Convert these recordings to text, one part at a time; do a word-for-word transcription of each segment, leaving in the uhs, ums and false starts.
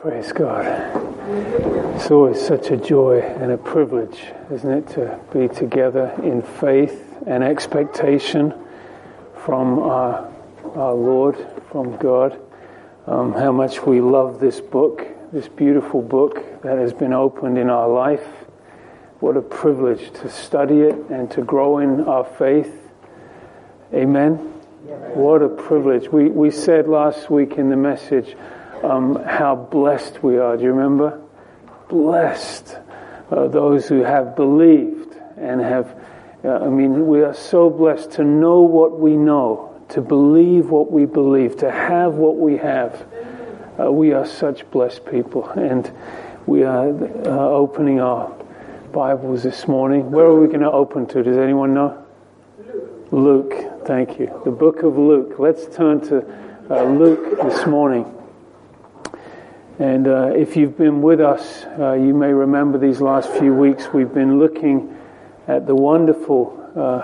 Praise God. It's always such a joy and a privilege, isn't it, to be together in faith and expectation from our, our Lord, from God. Um, how much we love this book, this beautiful book that has been opened in our life. What a privilege to study it and to grow in our faith. Amen. What a privilege. We, we said last week in the message, Um, how blessed we are. Do you remember? Blessed uh, those who have believed and have, uh, I mean, we are so blessed to know what we know, to believe what we believe, to have what we have. Uh, we are such blessed people. And we are uh, opening our Bibles this morning. Where are we going to open to? Does anyone know? Luke. Luke, thank you. The book of Luke. Let's turn to uh, Luke this morning. And uh, if you've been with us, uh, you may remember these last few weeks we've been looking at the wonderful uh,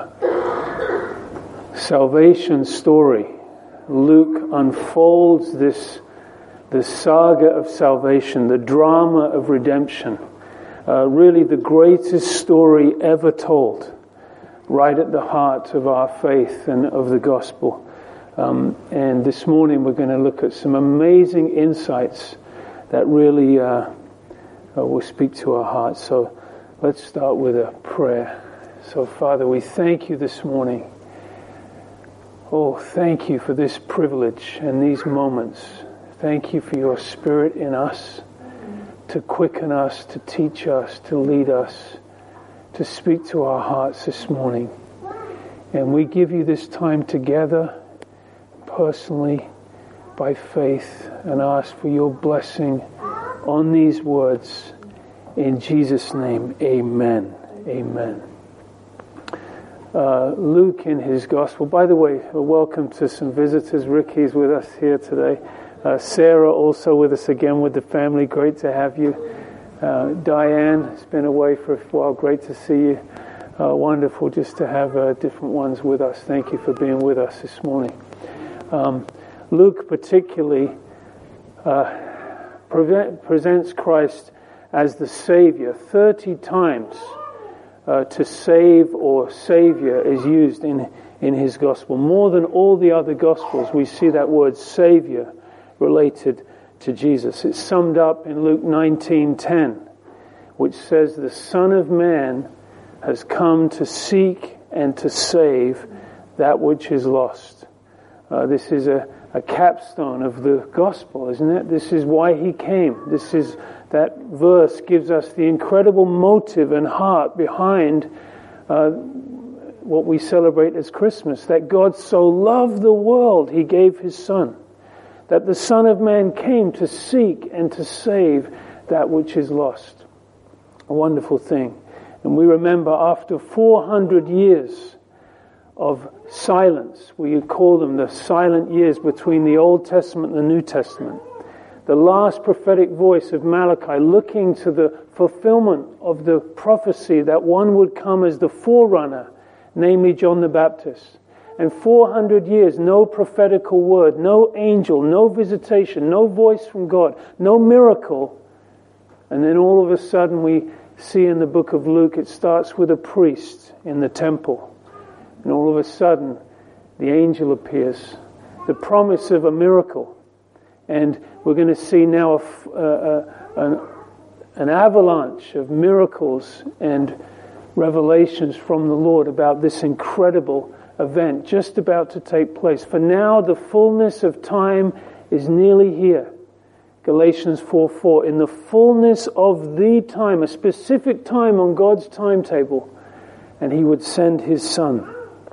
salvation story. Luke unfolds this, this saga of salvation, the drama of redemption. Uh, really the greatest story ever told, right at the heart of our faith and of the gospel. Um, and this morning we're going to look at some amazing insights that really uh, uh, will speak to our hearts. So let's start with a prayer. So Father, we thank you this morning. Oh, thank you for this privilege and these moments. Thank you for your Spirit in us, to quicken us, to teach us, to lead us, to speak to our hearts this morning. And we give you this time together, personally, by faith, and ask for your blessing on these words. In Jesus' name, amen. Amen. Uh, Luke in his gospel. By the way, welcome to some visitors. Ricky's with us here today. Uh, Sarah also with us again with the family. Great to have you. Uh, Diane has been away for a while. Great to see you. Uh, wonderful just to have uh, different ones with us. Thank you for being with us this morning. Um, Luke particularly uh, pre- presents Christ as the Savior. Thirty times uh, to save or Savior is used in, in his gospel. More than all the other gospels, we see that word Savior related to Jesus. It's summed up in Luke nineteen ten, which says, "The Son of Man has come to seek and to save that which is lost." Uh, this is a A capstone of the gospel, isn't it? This is why he came. This is, that verse gives us the incredible motive and heart behind uh, what we celebrate as Christmas. That God so loved the world, he gave his Son. That the Son of Man came to seek and to save that which is lost. A wonderful thing. And we remember after four hundred years of silence, we call them the silent years between the Old Testament and the New Testament. The last prophetic voice of Malachi looking to the fulfillment of the prophecy that one would come as the forerunner, namely John the Baptist. And four hundred years, no prophetical word, no angel, no visitation, no voice from God, no miracle. And then all of a sudden we see in the book of Luke, it starts with a priest in the temple. And all of a sudden, the angel appears, the promise of a miracle. And we're going to see now a, uh, an, an avalanche of miracles and revelations from the Lord about this incredible event just about to take place. For now, the fullness of time is nearly here. Galatians four four, in the fullness of the time, a specific time on God's timetable, and he would send his Son.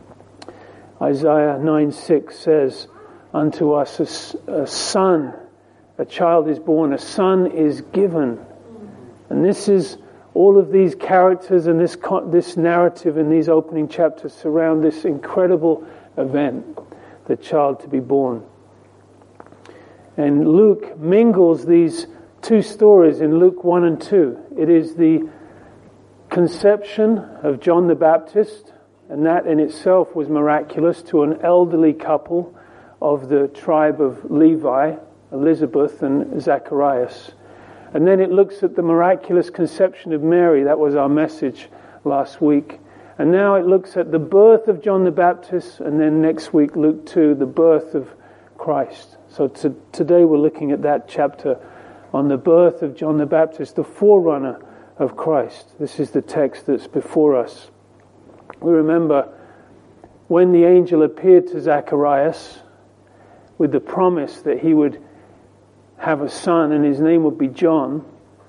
Isaiah nine six says, "Unto us a, a son, a child is born, a son is given." And this is, all of these characters and this this narrative in these opening chapters surround this incredible event, the child to be born. And Luke mingles these two stories in Luke one and two. It is the conception of John the Baptist, and that in itself was miraculous, to an elderly couple of the tribe of Levi, Elizabeth and Zacharias. And then it looks at the miraculous conception of Mary. That was our message last week. And now it looks at the birth of John the Baptist, and then next week, Luke two, the birth of Christ. So to, today we're looking at that chapter on the birth of John the Baptist, the forerunner of Christ. This is the text that's before us. We remember when the angel appeared to Zacharias with the promise that he would have a son and his name would be John,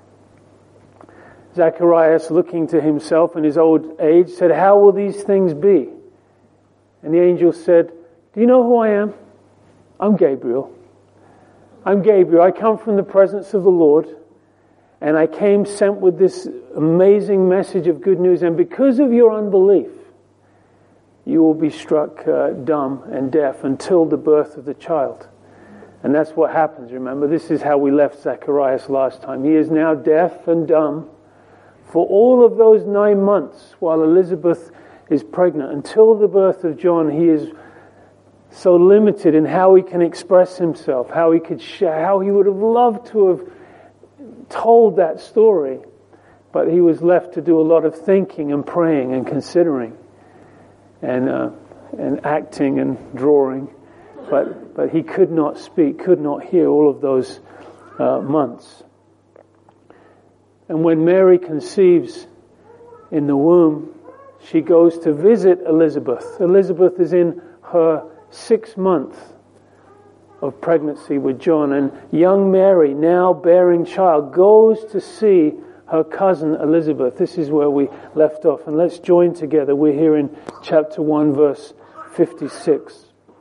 Zacharias, looking to himself in his old age, said, "How will these things be?" And the angel said, "Do you know who I am? I'm Gabriel. I'm Gabriel. I come from the presence of the Lord, and I came sent with this amazing message of good news, and because of your unbelief, you will be struck uh, dumb and deaf until the birth of the child." And that's what happens, remember. This is how we left Zacharias last time. He is now deaf and dumb for all of those nine months while Elizabeth is pregnant. Until the birth of John, he is so limited in how he can express himself, how he could share, how he would have loved to have told that story. But he was left to do a lot of thinking and praying and considering and uh, and acting and drawing. But but he could not speak, could not hear all of those uh, months. And when Mary conceives in the womb, she goes to visit Elizabeth. Elizabeth is in her sixth month of pregnancy with John, and young Mary, now bearing child, goes to see her cousin Elizabeth. This is where we left off, and let's join together. We're here in chapter one, verse fifty-six.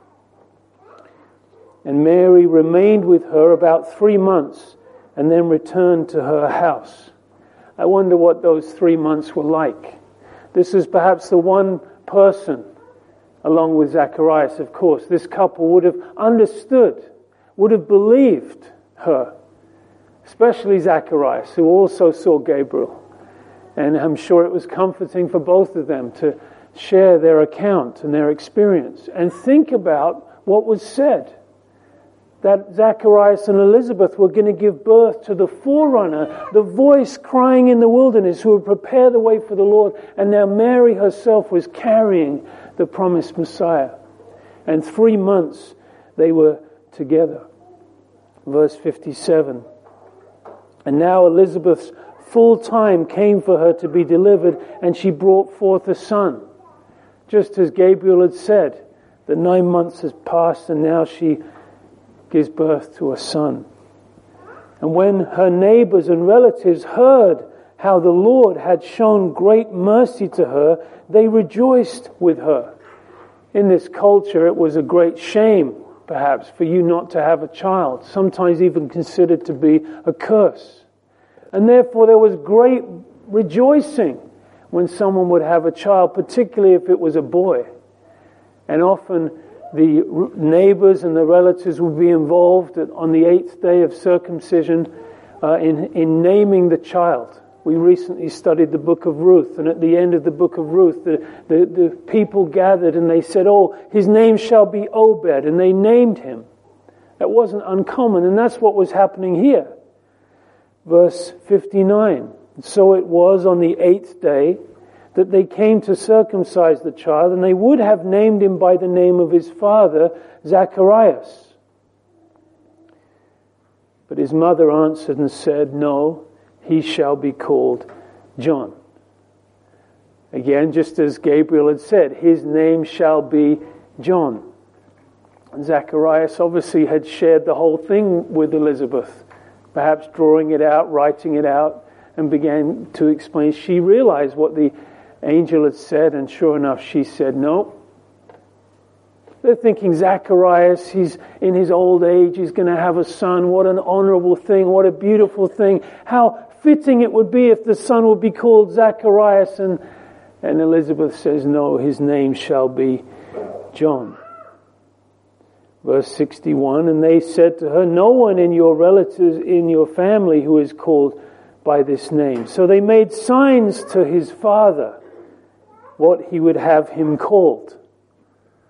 "And Mary remained with her about three months and then returned to her house." I wonder what those three months were like. This is perhaps the one person, along with Zacharias, of course, this couple would have understood, would have believed her, especially Zacharias, who also saw Gabriel. And I'm sure it was comforting for both of them to share their account and their experience and think about what was said. That Zacharias and Elizabeth were going to give birth to the forerunner, the voice crying in the wilderness who would prepare the way for the Lord. And now Mary herself was carrying the promised Messiah. And three months they were together. Verse fifty-seven. "And now Elizabeth's full time came for her to be delivered, and she brought forth a son." Just as Gabriel had said, the nine months has passed and now she gives birth to a son. "And when her neighbors and relatives heard how the Lord had shown great mercy to her, they rejoiced with her." In this culture, it was a great shame, perhaps, for you not to have a child, sometimes even considered to be a curse. And therefore there was great rejoicing when someone would have a child, particularly if it was a boy. And often the neighbors and the relatives would be involved on the eighth day of circumcision uh, in, in naming the child. We recently studied the book of Ruth, and at the end of the book of Ruth, the, the, the people gathered and they said, "Oh, his name shall be Obed," and they named him. That wasn't uncommon, and that's what was happening here. Verse fifty-nine, "So it was on the eighth day that they came to circumcise the child, and they would have named him by the name of his father, Zacharias. But his mother answered and said, 'No, he shall be called John.'" Again, just as Gabriel had said, his name shall be John. And Zacharias obviously had shared the whole thing with Elizabeth, perhaps drawing it out, writing it out, and began to explain. She realized what the angel had said, and sure enough, she said, "No." They're thinking, Zacharias, he's in his old age, he's going to have a son. What an honorable thing, what a beautiful thing. How fitting it would be if the son would be called Zacharias. And, and Elizabeth says, "No, his name shall be John." Verse sixty-one, "And they said to her, 'No one in your relatives, in your family who is called by this name.' So they made signs to his father what he would have him called.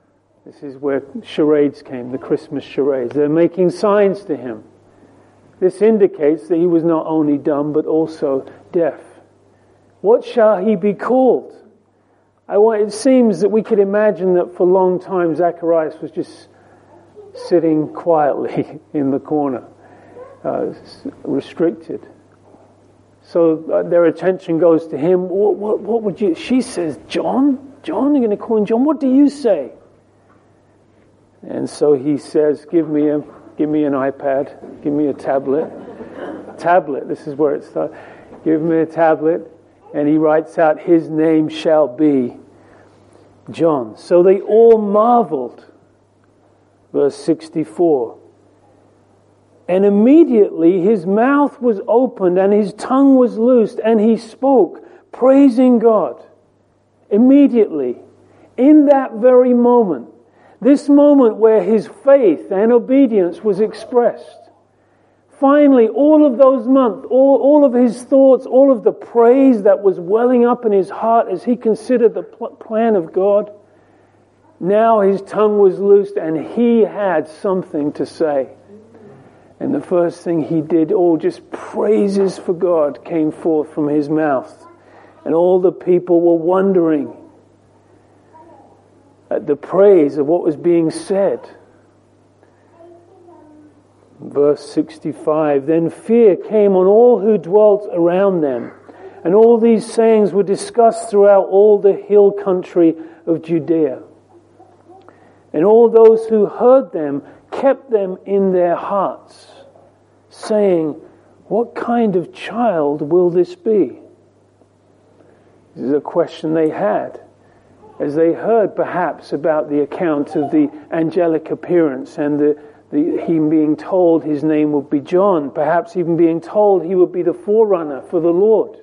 This is where charades came, the Christmas charades. They're making signs to him. This indicates that he was not only dumb but also deaf. What shall he be called? I want, it seems that we could imagine that for a long time Zacharias was just sitting quietly in the corner, uh, restricted. So uh, their attention goes to him. What, what, what would you... She says, John? John? You're going to call him John? What do you say? And so he says, give me a, give me an iPad. Give me a tablet. Tablet, this is where it starts. Give me a tablet. And he writes out, his name shall be John. So they all marveled. Verse sixty-four. And immediately his mouth was opened and his tongue was loosed and he spoke, praising God. Immediately, in that very moment, this moment where his faith and obedience was expressed. Finally, all of those months, all, all of his thoughts, all of the praise that was welling up in his heart as he considered the pl- plan of God, now his tongue was loosed and he had something to say. And the first thing he did, all just praises for God came forth from his mouth. And all the people were wondering at the praise of what was being said. Verse sixty-five, then fear came on all who dwelt around them, and all these sayings were discussed throughout all the hill country of Judea. And all those who heard them kept them in their hearts, saying, what kind of child will this be? This is a question they had as they heard perhaps about the account of the angelic appearance and the, the him being told his name would be John, perhaps even being told he would be the forerunner for the Lord.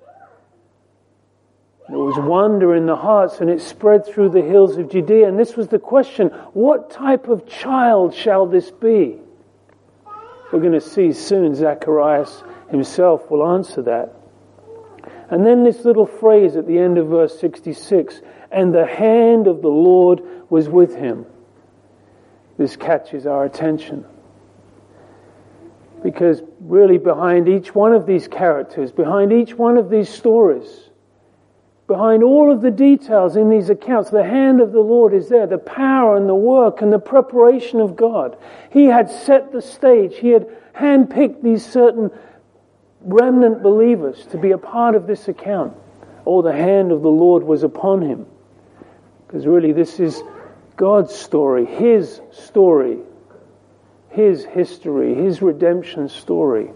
There was wonder in the hearts, and it spread through the hills of Judea. And this was the question, what type of child shall this be? We're going to see soon Zacharias himself will answer that. And then this little phrase at the end of verse sixty-six, and the hand of the Lord was with him. This catches our attention. Because really behind each one of these characters, behind each one of these stories, behind all of the details in these accounts, the hand of the Lord is there, the power and the work and the preparation of God. He had set the stage. He had handpicked these certain remnant believers to be a part of this account. Oh, the hand of the Lord was upon him. Because really this is God's story, His story, His history, His redemption story.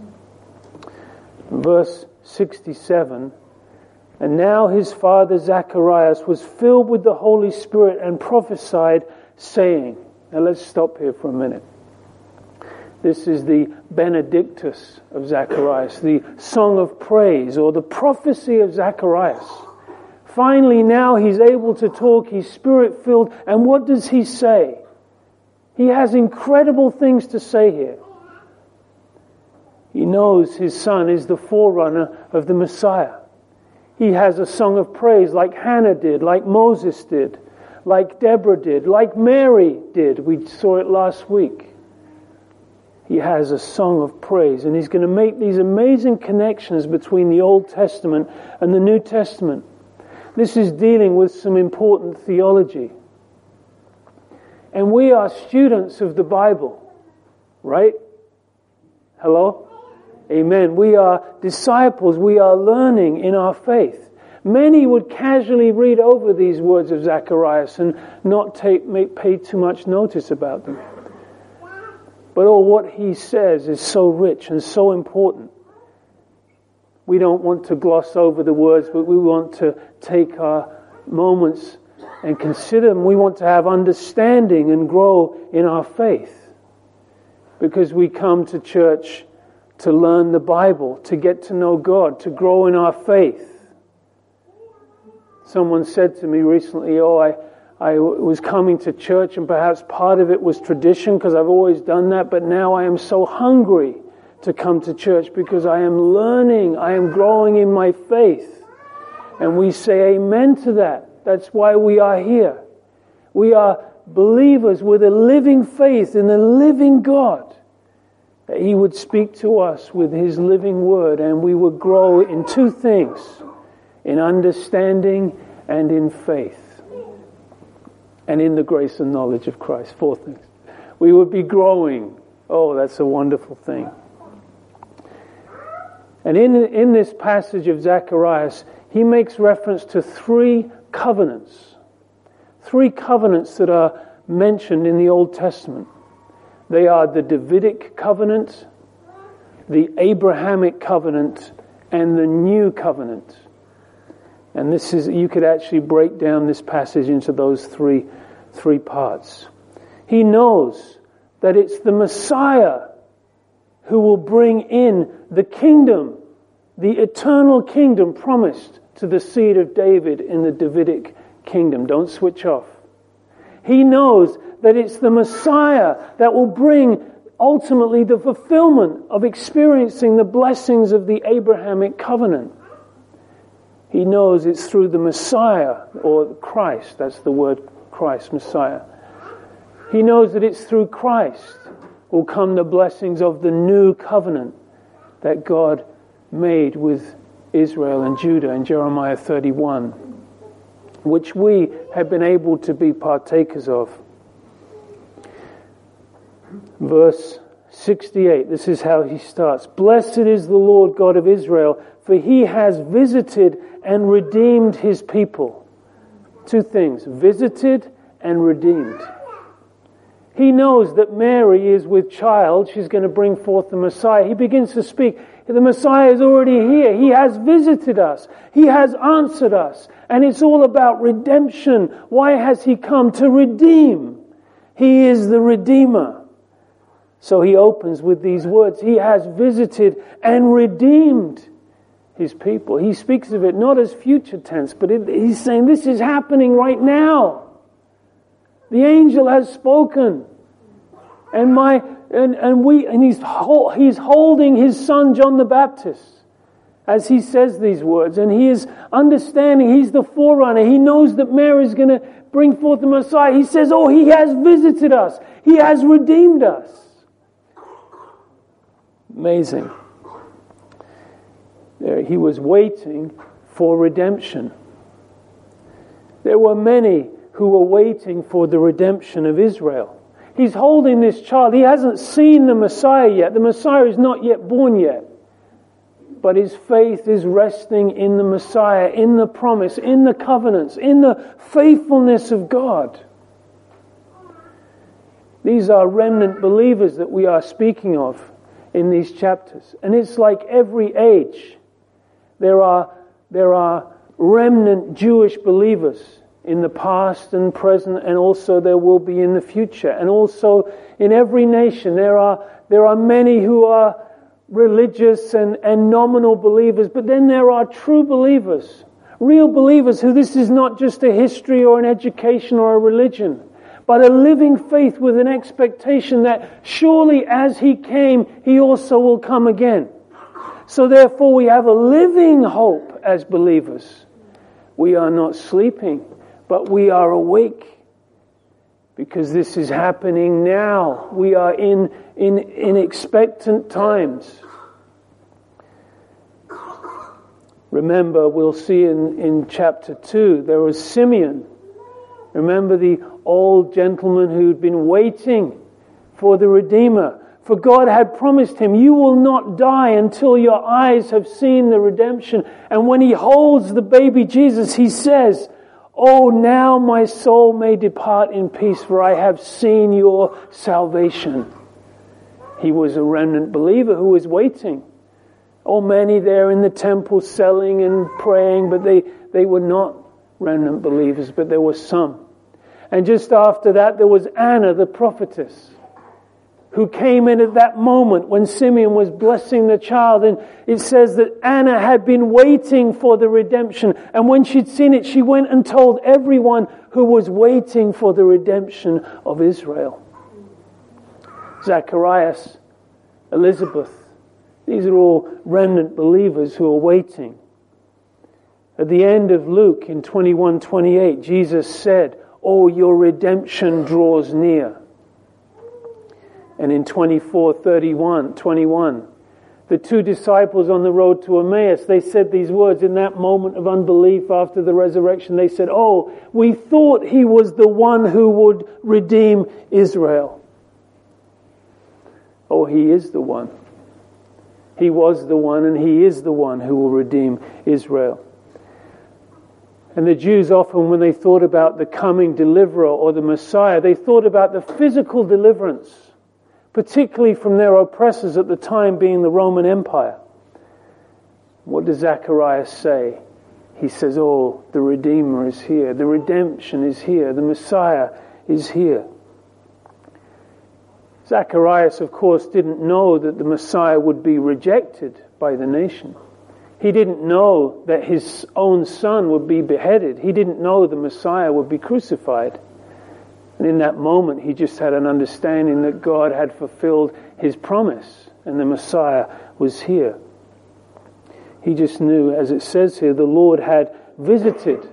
Verse sixty-seven, and now his father Zacharias was filled with the Holy Spirit and prophesied, saying, now let's stop here for a minute. This is the Benedictus of Zacharias, the song of praise or the prophecy of Zacharias. Finally now he's able to talk, he's Spirit-filled, and what does he say? He has incredible things to say here. He knows his son is the forerunner of the Messiah. He has a song of praise like Hannah did, like Moses did, like Deborah did, like Mary did. We saw it last week. He has a song of praise, and he's going to make these amazing connections between the Old Testament and the New Testament. This is dealing with some important theology. And we are students of the Bible, right? Hello? Amen. We are disciples. We are learning in our faith. Many would casually read over these words of Zacharias and not take, make, pay too much notice about them. But oh, what he says is so rich and so important. We don't want to gloss over the words, but we want to take our moments and consider them. We want to have understanding and grow in our faith. Because we come to church to learn the Bible, to get to know God, to grow in our faith. Someone said to me recently, oh, I, I was coming to church and perhaps part of it was tradition because I've always done that, but now I am so hungry to come to church because I am learning, I am growing in my faith. And we say amen to that. That's why we are here. We are believers with a living faith in the living God, that He would speak to us with His living word, and we would grow in two things, in understanding and in faith, and in the grace and knowledge of Christ. Four things. We would be growing. Oh, that's a wonderful thing. And in, in this passage of Zacharias, he makes reference to three covenants. Three covenants that are mentioned in the Old Testament. They are the Davidic covenant, the Abrahamic covenant, and the new covenant. And this is, you could actually break down this passage into those three, three parts. He knows that it's the Messiah who will bring in the kingdom, the eternal kingdom promised to the seed of David in the Davidic kingdom. Don't switch off. He knows that it's the Messiah that will bring ultimately the fulfillment of experiencing the blessings of the Abrahamic covenant. He knows it's through the Messiah, or Christ, that's the word Christ, Messiah. He knows that it's through Christ will come the blessings of the new covenant that God made with Israel and Judah in Jeremiah thirty-one, which we have been able to be partakers of. Verse sixty-eight, this is how he starts. Blessed is the Lord God of Israel, for He has visited and redeemed His people. Two things, visited and redeemed. He knows that Mary is with child. She's going to bring forth the Messiah. He begins to speak. The Messiah is already here. He has visited us. He has answered us. And it's all about redemption. Why has He come? To redeem. He is the Redeemer. So he opens with these words. He has visited and redeemed His people. He speaks of it not as future tense, but it, he's saying this is happening right now. The angel has spoken, and my and, and we and he's he's holding his son John the Baptist as he says these words, and he is understanding. He's the forerunner. He knows that Mary is going to bring forth the Messiah. He says, "Oh, He has visited us. He has redeemed us." Amazing. There, he was waiting for redemption. There were many who were waiting for the redemption of Israel. He's holding this child. He hasn't seen the Messiah yet. The Messiah is not yet born yet. But his faith is resting in the Messiah, in the promise, in the covenants, in the faithfulness of God. These are remnant believers that we are speaking of in these chapters. And it's like every age. There are, there are remnant Jewish believers in the past and present, and also there will be in the future. And also in every nation there are there are many who are religious and, and nominal believers, but then there are true believers, real believers who this is not just a history or an education or a religion, but a living faith with an expectation that surely as He came, He also will come again. So therefore we have a living hope as believers. We are not sleeping, but we are awake, because this is happening now. We are in, in, in expectant times. Remember, we'll see in, in chapter two, there was Simeon. Remember the old gentleman who'd been waiting for the Redeemer. For God had promised him, you will not die until your eyes have seen the redemption. And when he holds the baby Jesus, he says, oh, now my soul may depart in peace, for I have seen your salvation. He was a remnant believer who was waiting. Oh, many there in the temple selling and praying, but they, they were not remnant believers, but there were some. And just after that, there was Anna, the prophetess, who came in at that moment when Simeon was blessing the child. And it says that Anna had been waiting for the redemption. And when she'd seen it, she went and told everyone who was waiting for the redemption of Israel. Zacharias, Elizabeth, these are all remnant believers who are waiting. At the end of Luke in twenty-one twenty-eight, Jesus said, oh, your redemption draws near. And in twenty-four thirty-one, twenty-one, the two disciples on the road to Emmaus, they said these words in that moment of unbelief after the resurrection. They said, oh, we thought he was the one who would redeem Israel. Oh, he is the one. He was the one, and he is the one who will redeem Israel. And the Jews often, when they thought about the coming deliverer or the Messiah, they thought about the physical deliverance, particularly from their oppressors at the time being the Roman Empire. What does Zacharias say? He says, oh, the Redeemer is here. The redemption is here. The Messiah is here. Zacharias, of course, didn't know that the Messiah would be rejected by the nation. He didn't know that his own son would be beheaded. He didn't know the Messiah would be crucified. And in that moment, he just had an understanding that God had fulfilled his promise and the Messiah was here. He just knew, as it says here, the Lord had visited.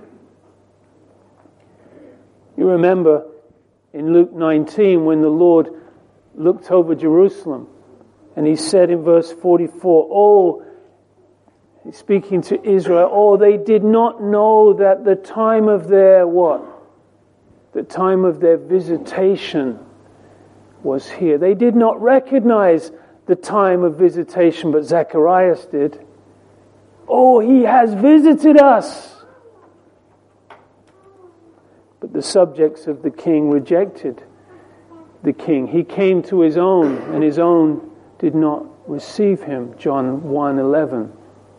You remember in Luke nineteen when the Lord looked over Jerusalem and he said in verse forty-four, oh, he's speaking to Israel, oh, they did not know that the time of their what? The time of their visitation was here. They did not recognize the time of visitation, but Zacharias did. Oh, he has visited us. But the subjects of the king rejected the king. He came to his own, and his own did not receive him. John one eleven.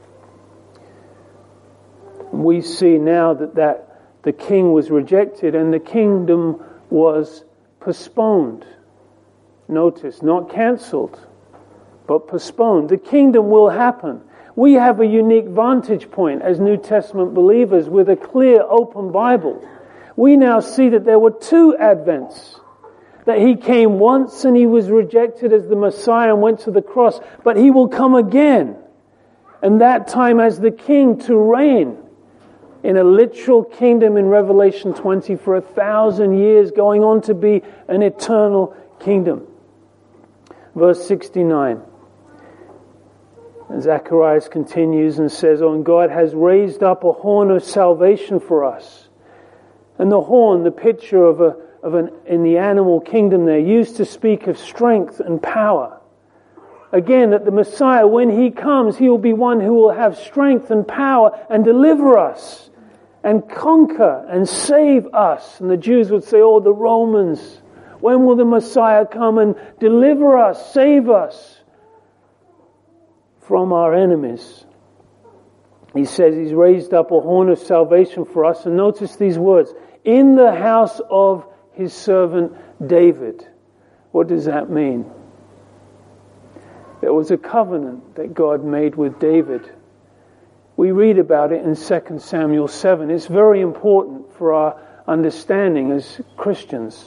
We see now that, that the king was rejected and the kingdom was postponed. Notice, not cancelled, but postponed. The kingdom will happen. We have a unique vantage point as New Testament believers with a clear, open Bible. We now see that there were two advents. That he came once and he was rejected as the Messiah and went to the cross, but he will come again. And that time as the king to reign in a literal kingdom in Revelation twenty for a thousand years, going on to be an eternal kingdom. Verse sixty-nine. And Zacharias continues and says, oh, and God has raised up a horn of salvation for us. And the horn, the picture of a of an in the animal kingdom there, used to speak of strength and power. Again, that the Messiah, when he comes, he will be one who will have strength and power and deliver us and conquer and save us. And the Jews would say, oh, the Romans, when will the Messiah come and deliver us, save us from our enemies? He says he's raised up a horn of salvation for us. And notice these words, in the house of his servant David. What does that mean? There was a covenant that God made with David. We read about it in Second Samuel seven. It's very important for our understanding as Christians.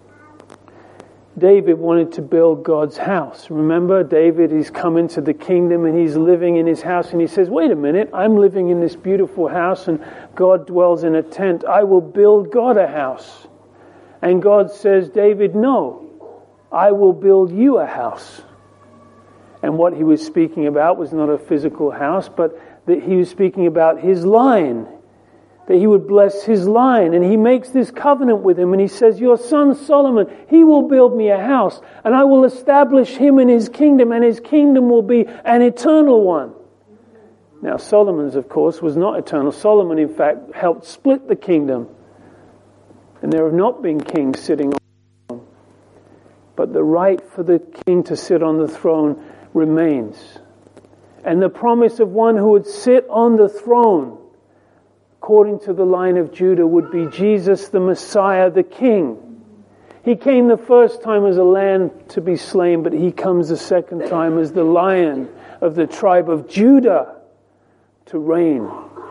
David wanted to build God's house. Remember, David, he's come into the kingdom and he's living in his house and he says, wait a minute, I'm living in this beautiful house and God dwells in a tent. I will build God a house. And God says, David, no, I will build you a house. And what he was speaking about was not a physical house, but that he was speaking about his line, that he would bless his line. And he makes this covenant with him and he says, your son Solomon, he will build me a house and I will establish him in his kingdom and his kingdom will be an eternal one. Now Solomon's, of course, was not eternal. Solomon, in fact, helped split the kingdom. And there have not been kings sitting on the throne. But the right for the king to sit on the throne remains. And the promise of one who would sit on the throne, according to the line of Judah, would be Jesus the Messiah, the King. He came the first time as a lamb to be slain, but he comes the second time as the Lion of the tribe of Judah to reign.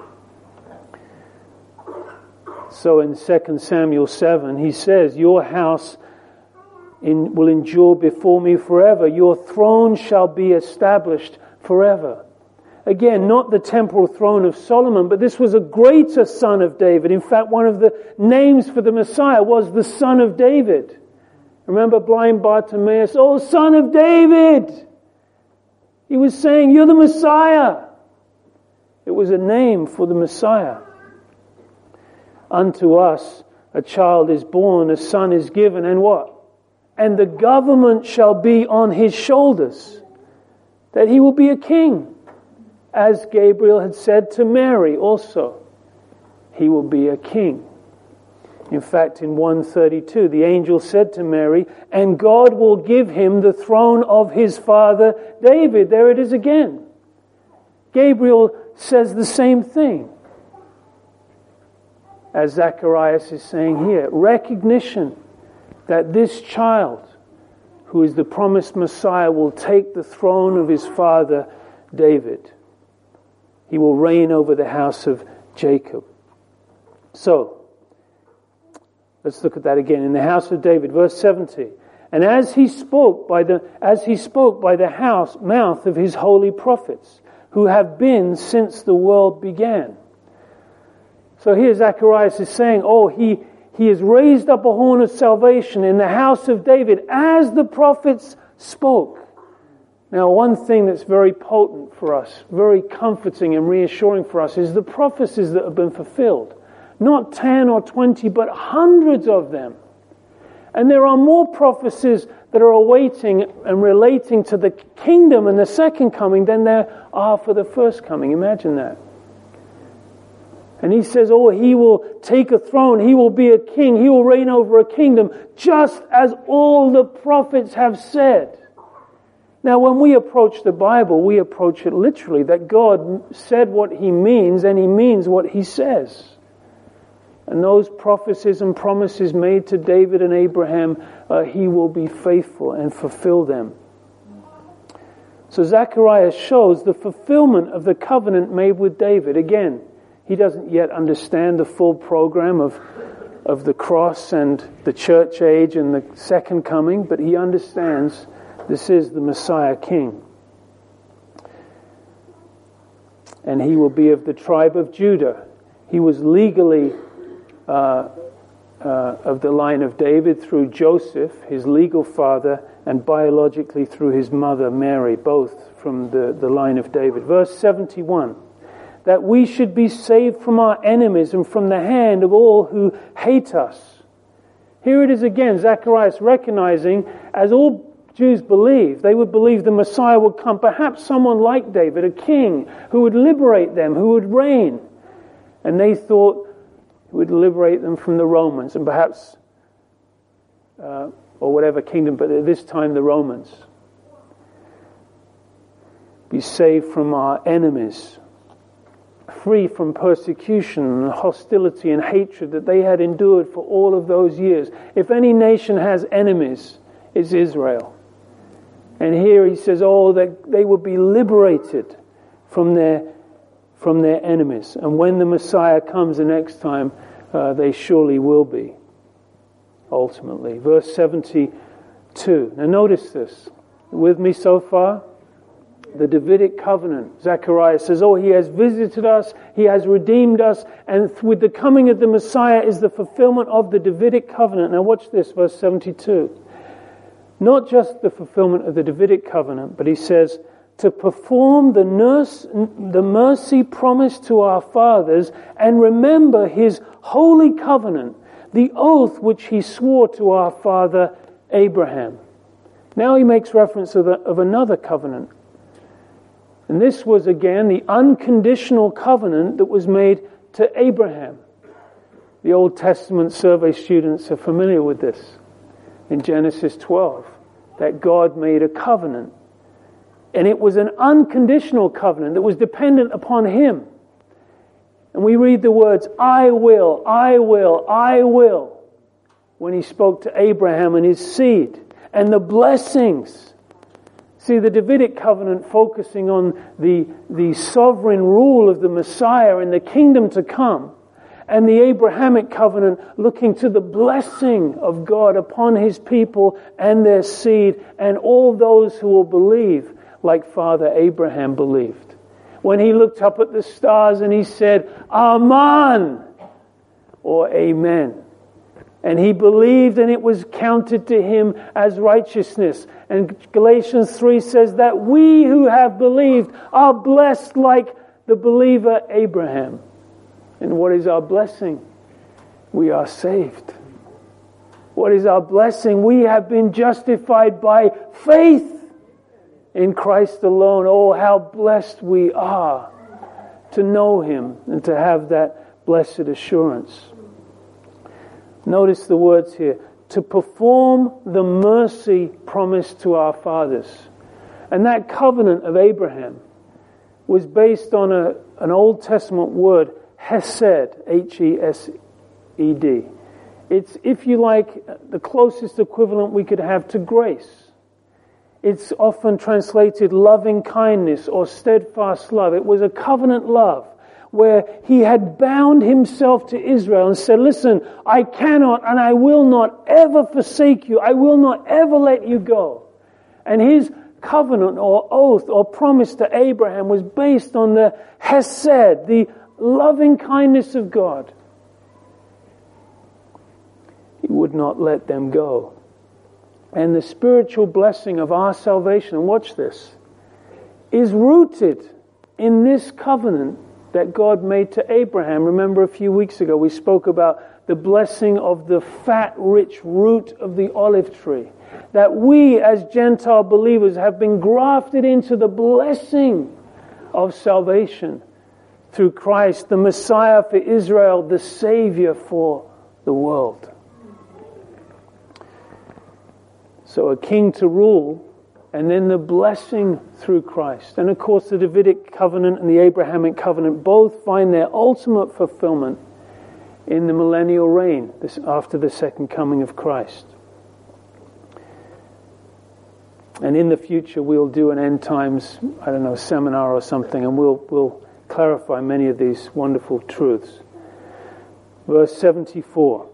So in Second Samuel seven, he says, your house in, will endure before me forever. Your throne shall be established forever. Again, not the temporal throne of Solomon, but this was a greater son of David. In fact, one of the names for the Messiah was the Son of David. Remember blind Bartimaeus, "Oh, Son of David!" He was saying, "You're the Messiah." It was a name for the Messiah. Unto us a child is born, a son is given, and what? And the government shall be on his shoulders, that he will be a king. As Gabriel had said to Mary also, he will be a king. In fact, in one thirty-two, the angel said to Mary, "And God will give him the throne of his father David." There it is again. Gabriel says the same thing as Zacharias is saying here. Recognition that this child, who is the promised Messiah, will take the throne of his father David. He will reign over the house of Jacob. So, let's look at that again. In the house of David, verse seventy. And as he spoke by the as he spoke by the house mouth of his holy prophets, who have been since the world began. So here Zacharias is saying, oh, he, he has raised up a horn of salvation in the house of David as the prophets spoke. Now, one thing that's very potent for us, very comforting and reassuring for us, is the prophecies that have been fulfilled. Not ten or twenty, but hundreds of them. And there are more prophecies that are awaiting and relating to the kingdom and the second coming than there are for the first coming. Imagine that. And he says, oh, he will take a throne, he will be a king, he will reign over a kingdom, just as all the prophets have said. Now, when we approach the Bible, we approach it literally, that God said what he means, and he means what he says. And those prophecies and promises made to David and Abraham, uh, he will be faithful and fulfill them. So Zacharias shows the fulfillment of the covenant made with David. Again, he doesn't yet understand the full program of, of the cross and the church age and the second coming, but he understands this is the Messiah King. And he will be of the tribe of Judah. He was legally uh, uh, of the line of David through Joseph, his legal father, and biologically through his mother Mary, both from the, the line of David. Verse seventy-one, that we should be saved from our enemies and from the hand of all who hate us. Here it is again, Zacharias recognizing, as all Jews believe, they would believe the Messiah would come, perhaps someone like David, a king, who would liberate them, who would reign. And they thought he would liberate them from the Romans, and perhaps, uh, or whatever kingdom, but at this time the Romans. Be saved from our enemies, free from persecution and hostility and hatred that they had endured for all of those years. If any nation has enemies, it's Israel. And here he says, oh, that they would be liberated from their from their enemies. And when the Messiah comes the next time, uh, they surely will be, ultimately. Verse seventy-two. Now notice this. With me so far? The Davidic covenant. Zechariah says, oh, he has visited us, he has redeemed us, and with the coming of the Messiah is the fulfillment of the Davidic covenant. Now watch this, verse seventy-two. Not just the fulfillment of the Davidic covenant, but he says, to perform the, nurse, the mercy promised to our fathers and remember his holy covenant, the oath which he swore to our father Abraham. Now he makes reference of, a, of another covenant. And this was again the unconditional covenant that was made to Abraham. The Old Testament survey students are familiar with this. In Genesis twelve, that God made a covenant. And it was an unconditional covenant that was dependent upon him. And we read the words, I will, I will, I will, when he spoke to Abraham and his seed, and the blessings. See, the Davidic covenant focusing on the, the sovereign rule of the Messiah and the kingdom to come, and the Abrahamic covenant looking to the blessing of God upon his people and their seed and all those who will believe like Father Abraham believed. when he looked up at the stars and he said, Amen, or Amen. And he believed, and it was counted to him as righteousness. And Galatians three says that we who have believed are blessed like the believer Abraham. And what is our blessing? We are saved. What is our blessing? We have been justified by faith in Christ alone. Oh, how blessed we are to know Him and to have that blessed assurance. Notice the words here. To perform the mercy promised to our fathers. And that covenant of Abraham was based on a, an Old Testament word, Hesed, H E S E D. It's, if you like, the closest equivalent we could have to grace. It's often translated loving kindness or steadfast love. It was a covenant love where he had bound himself to Israel and said, listen, I cannot and I will not ever forsake you. I will not ever let you go. And his covenant or oath or promise to Abraham was based on the Hesed, the loving kindness of God. He would not let them go. And the spiritual blessing of our salvation, and watch this, is rooted in this covenant that God made to Abraham. Remember a few weeks ago we spoke about the blessing of the fat, rich root of the olive tree. That we as Gentile believers have been grafted into the blessing of salvation through Christ, the Messiah for Israel, the Savior for the world. So a king to rule, and then the blessing through Christ. And of course the Davidic covenant and the Abrahamic covenant both find their ultimate fulfillment in the millennial reign, this, after the second coming of Christ. And in the future we'll do an end times, I don't know, seminar or something, and we'll, we'll clarify many of these wonderful truths. Verse seventy-four.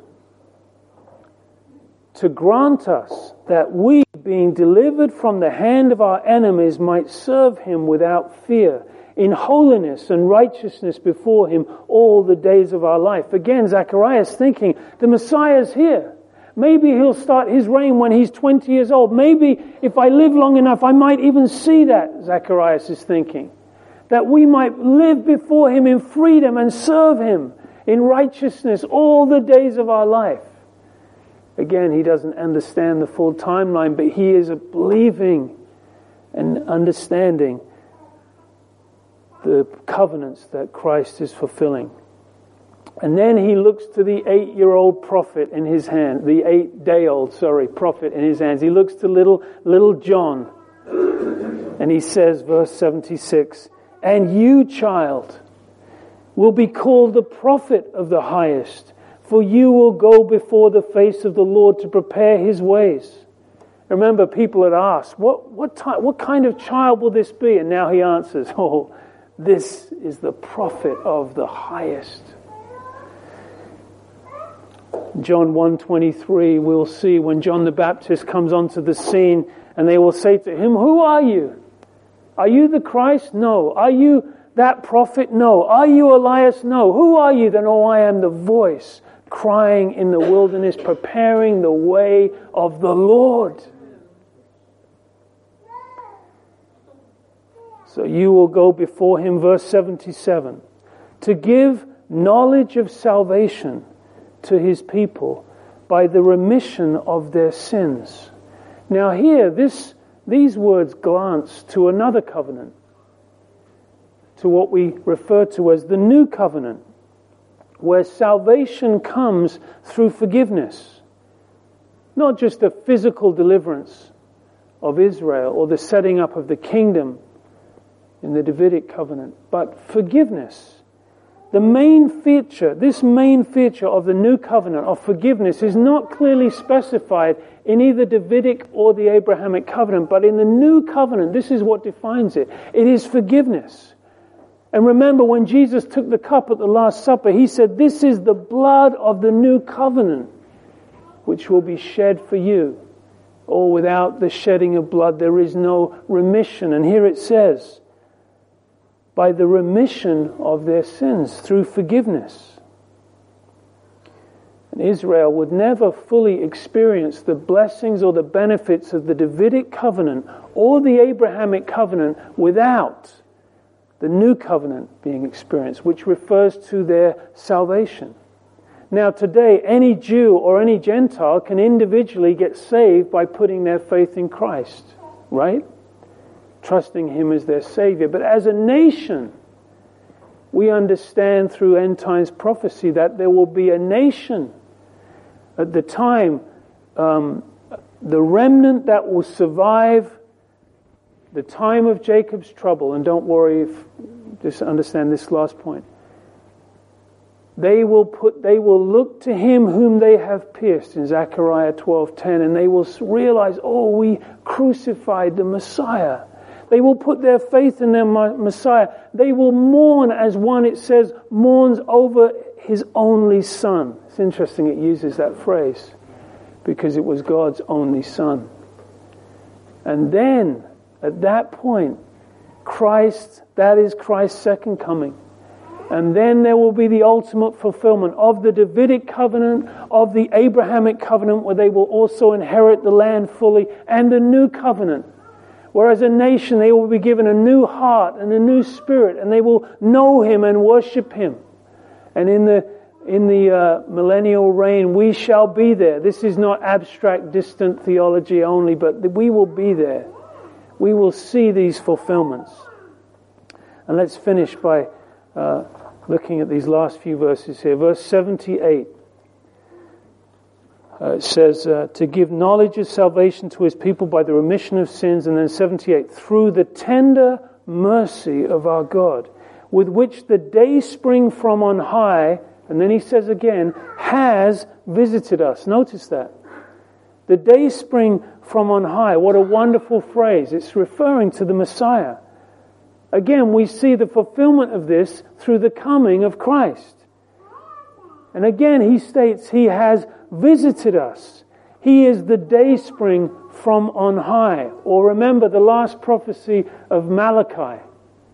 To grant us that we, being delivered from the hand of our enemies, might serve Him without fear, in holiness and righteousness before Him all the days of our life. Again, Zacharias thinking, the Messiah's here. Maybe He'll start His reign when He's twenty years old. Maybe if I live long enough, I might even see that, Zacharias is thinking. That we might live before Him in freedom and serve Him in righteousness all the days of our life. Again, he doesn't understand the full timeline, but he is believing and understanding the covenants that Christ is fulfilling. And then he looks to the eight-year-old prophet in his hand, the eight-day-old, sorry, prophet in his hands. He looks to little, little John, and he says, verse seventy-six, and you, child, will be called the prophet of the highest, for you will go before the face of the Lord to prepare His ways. Remember, people had asked, what, what, type, what kind of child will this be? And now he answers, oh, this is the prophet of the highest. John one twenty-three, we'll see when John the Baptist comes onto the scene and they will say to him, who are you? Are you the Christ? No. Are you that prophet? No. Are you Elias? No. Who are you? Then, oh, I am the voice crying in the wilderness, preparing the way of the Lord. So you will go before Him, verse seventy-seven, to give knowledge of salvation to His people by the remission of their sins. Now here, this these words glance to another covenant, to what we refer to as the new covenant, where salvation comes through forgiveness. Not just a physical deliverance of Israel or the setting up of the kingdom in the Davidic covenant, but forgiveness. The main feature, this main feature of the new covenant of forgiveness is not clearly specified in either Davidic or the Abrahamic covenant, but in the new covenant, this is what defines it. It is forgiveness. And remember, when Jesus took the cup at the Last Supper, He said, this is the blood of the new covenant, which will be shed for you. Or without the shedding of blood, there is no remission. And here it says, by the remission of their sins through forgiveness. And Israel would never fully experience the blessings or the benefits of the Davidic covenant or the Abrahamic covenant without the new covenant being experienced, which refers to their salvation. Now today, any Jew or any Gentile can individually get saved by putting their faith in Christ, right? Trusting Him as their Savior. But as a nation, we understand through end times prophecy that there will be a nation at the time, um, the remnant that will survive the time of Jacob's trouble. And don't worry, if just understand this last point. They will put. They will look to Him whom they have pierced in Zechariah twelve ten, and they will realize, oh, we crucified the Messiah. They will put their faith in their Messiah. They will mourn as one, it says, mourns over his only son. It's interesting it uses that phrase because it was God's only son. And then, at that point, Christ, that is Christ's second coming. And then there will be the ultimate fulfillment of the Davidic covenant, of the Abrahamic covenant, where they will also inherit the land fully, and the new covenant, where as a nation they will be given a new heart and a new spirit, and they will know Him and worship Him. And in the in the uh, millennial reign, we shall be there. This is not abstract, distant theology only, but we will be there. We will see these fulfillments. And let's finish by uh, looking at these last few verses here. Verse seventy-eight. Uh, it says, uh, to give knowledge of salvation to His people by the remission of sins. And then seventy-eight, through the tender mercy of our God, with which the dayspring from on high, and then he says again, has visited us. Notice that. The dayspring from on high. What a wonderful phrase. It's referring to the Messiah. Again, we see the fulfillment of this through the coming of Christ. And again, he states He has visited us. He is the dayspring from on high. Or remember the last prophecy of Malachi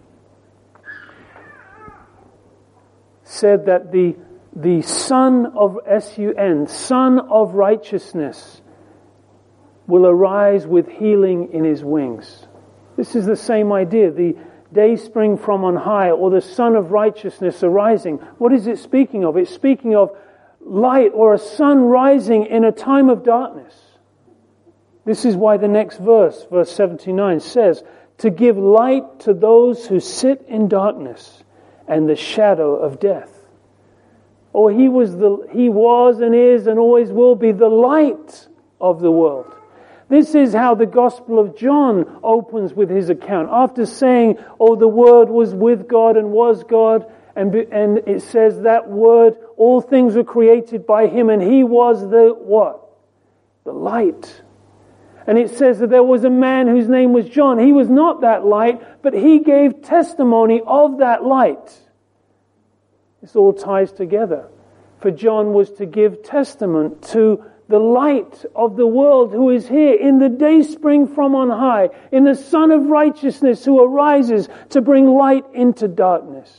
said that the the Son of S U N, Son of Righteousness, will arise with healing in His wings. This is the same idea. The dayspring from on high, or the Son of Righteousness arising. What is it speaking of? It's speaking of light, or a sun rising in a time of darkness. This is why the next verse, verse seventy-nine, says, to give light to those who sit in darkness and the shadow of death. Or he was the he was and is and always will be the light of the world. This is how the Gospel of John opens with his account. After saying, oh, the Word was with God and was God, and, and it says that Word, all things were created by Him, and He was the what? The light. And it says that there was a man whose name was John. He was not that light, but he gave testimony of that light. This all ties together. For John was to give testament to the light of the world who is here in the dayspring from on high, in the Son of Righteousness who arises to bring light into darkness.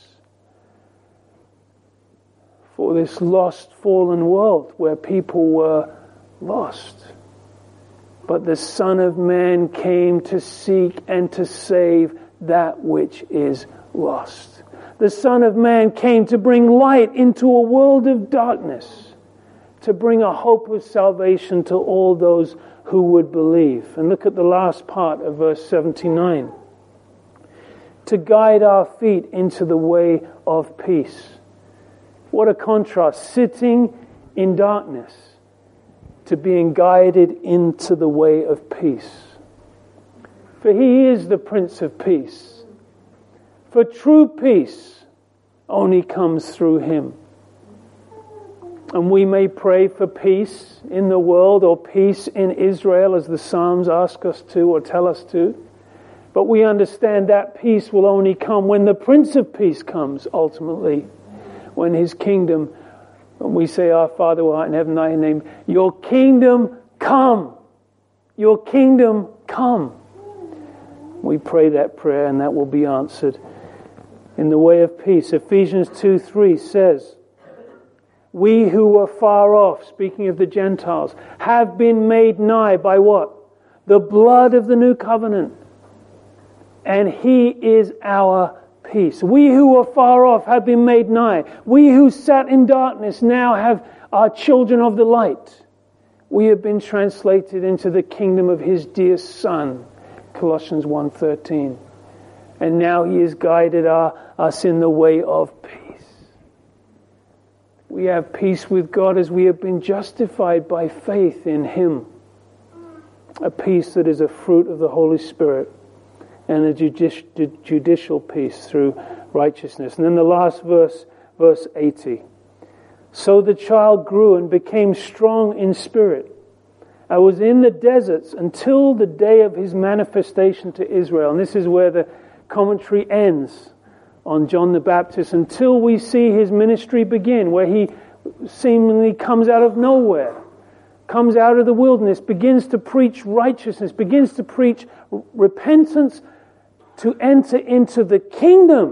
For this lost, fallen world where people were lost. But the Son of Man came to seek and to save that which is lost. The Son of Man came to bring light into a world of darkness, to bring a hope of salvation to all those who would believe. And look at the last part of verse seventy-nine. To guide our feet into the way of peace. What a contrast. Sitting in darkness to being guided into the way of peace. For He is the Prince of Peace. For true peace only comes through Him. And we may pray for peace in the world or peace in Israel as the Psalms ask us to or tell us to. But we understand that peace will only come when the Prince of Peace comes ultimately. When His kingdom, when we say, Our Father who art in heaven, thy name, your kingdom come. Your kingdom come. We pray that prayer and that will be answered. in the way of peace. Ephesians two three says, we who were far off, speaking of the Gentiles, have been made nigh by what? The blood of the new covenant. And He is our peace. We who were far off have been made nigh. We who sat in darkness now have are children of the light. We have been translated into the kingdom of His dear Son, Colossians one thirteen. And now He has guided our, us in the way of peace. We have peace with God as we have been justified by faith in Him. A peace that is a fruit of the Holy Spirit, and a judici- judicial peace through righteousness. And then the last verse, verse eighty. So the child grew and became strong in spirit. I was in the deserts until the day of His manifestation to Israel. And this is where the commentary ends on John the Baptist, until we see His ministry begin, where He seemingly comes out of nowhere, comes out of the wilderness, begins to preach righteousness, begins to preach repentance, to enter into the kingdom.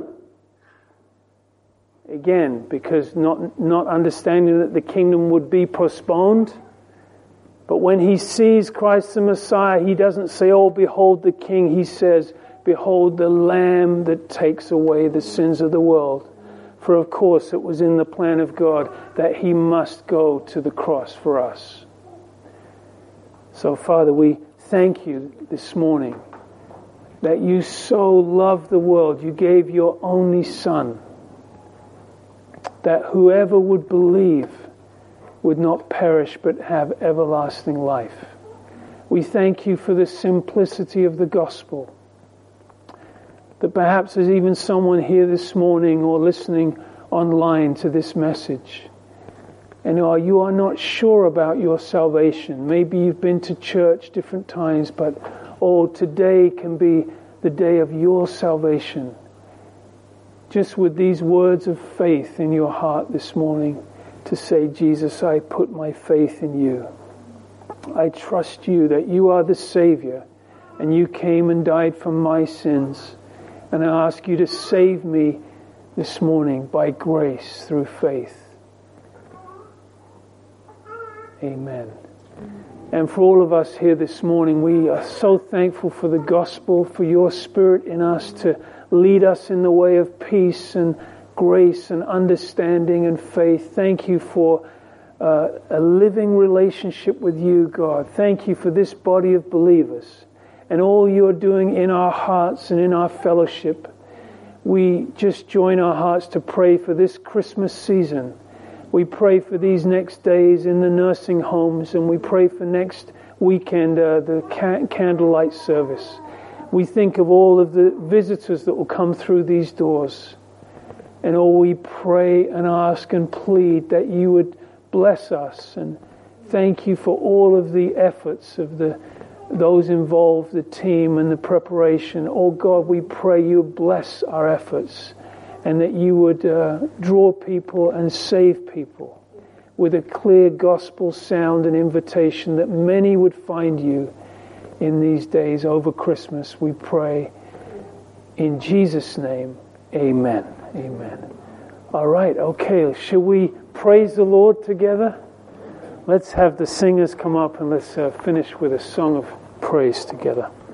Again, because not, not understanding that the kingdom would be postponed. But when He sees Christ the Messiah, He doesn't say, oh, behold the King. He says, behold the Lamb that takes away the sins of the world. For of course it was in the plan of God that He must go to the cross for us. So Father, we thank You this morning that You so loved the world. You gave Your only Son, that whoever would believe would not perish but have everlasting life. We thank You for the simplicity of the gospel. That perhaps there's even someone here this morning or listening online to this message, and you are not sure about your salvation. Maybe you've been to church different times, but oh, today can be the day of your salvation. Just with these words of faith in your heart this morning, to say, Jesus, I put my faith in You. I trust You, that You are the Savior, and You came and died for my sins. And I ask You to save me this morning by grace through faith. Amen. And for all of us here this morning, we are so thankful for the gospel, for Your Spirit in us to lead us in the way of peace and grace and understanding and faith. Thank You for uh, a living relationship with You, God. Thank You for this body of believers and all You're doing in our hearts and in our fellowship. We just join our hearts to pray for this Christmas season. We pray for these next days in the nursing homes, and we pray for next weekend, uh, the ca- candlelight service. We think of all of the visitors that will come through these doors. And oh, we pray and ask and plead that You would bless us, and thank You for all of the efforts of the those involved, the team and the preparation. Oh God, we pray You bless our efforts, and that You would uh, draw people and save people with a clear gospel sound and invitation, that many would find You in these days over Christmas. We pray in Jesus' name. Amen. Amen. All right. Okay. Shall we praise the Lord together? Let's have the singers come up and let's uh, finish with a song of praise together.